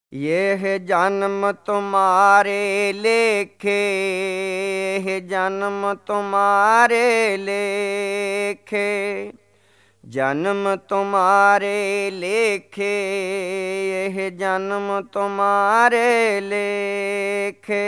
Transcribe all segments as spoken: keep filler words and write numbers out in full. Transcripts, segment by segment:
यह जन्म तुम्हारे लेखे, यह जन्म तुम्हारे लेखे, जन्म तुम्हारे लेखे, यह जन्म तुम्हारे लेखे।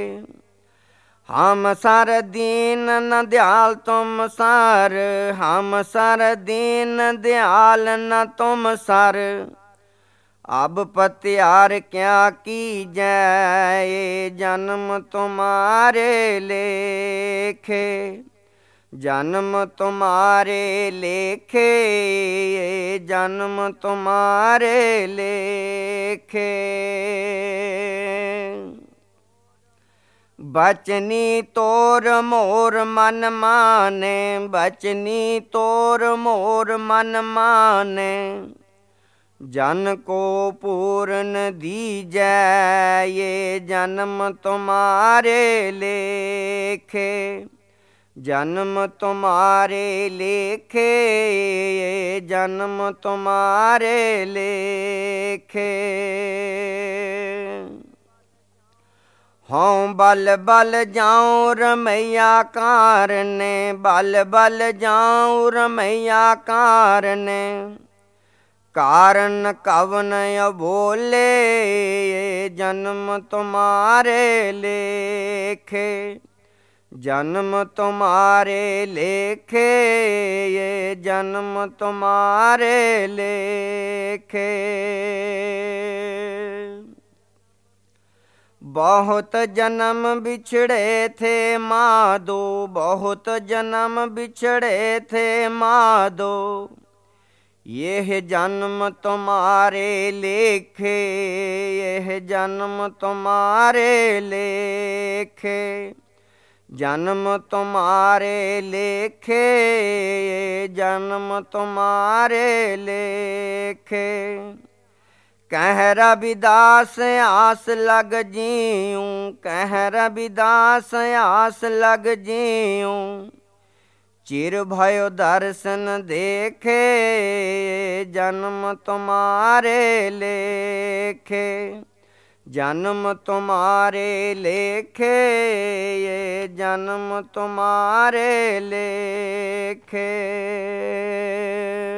हम सर दीन न दयाल तुम सर, हम सर दीन दयाल न तुम सर। अब पत्यार क्या कीजै, ये जन्म तुम्हारे लेखे, जन्म तुम्हारे लेखे, ये जन्म तुम्हारे लेखे। बचनी तोर मोर मन माने, बचनी तोर मोर मन माने, जन को पूर्ण दीजै, ये जन्म तुम्हारे लेखे, जन्म तुम्हारे लेखे, ये जन्म तुम्हारे लेखे। हों बल बल जाऊं रमैया कारने, बल बल जाऊं रमैया कारने, कारण कवन बोले, जन्म तुम्हारे लेखे, जन्म तुम्हारे लेखे, ये जन्म तुम्हारे लेखे। बहुत जन्म बिछड़े थे माधो, बहुत जन्म बिछड़े थे माधो, यह जन्म तुम्हारे लेखे, यह जन्म तुम्हारे लेखे, जन्म तुम्हारे लेखे, ये जन्म तुम्हारे लेखे। कह रविदास आस लग जीऊं, कह रविदास आस लग जीऊं, चिर भयो दर्शन देखे, जन्म तुम्हारे लेखे, जन्म तुम्हारे लेखे, ये जन्म तुम्हारे लेखे।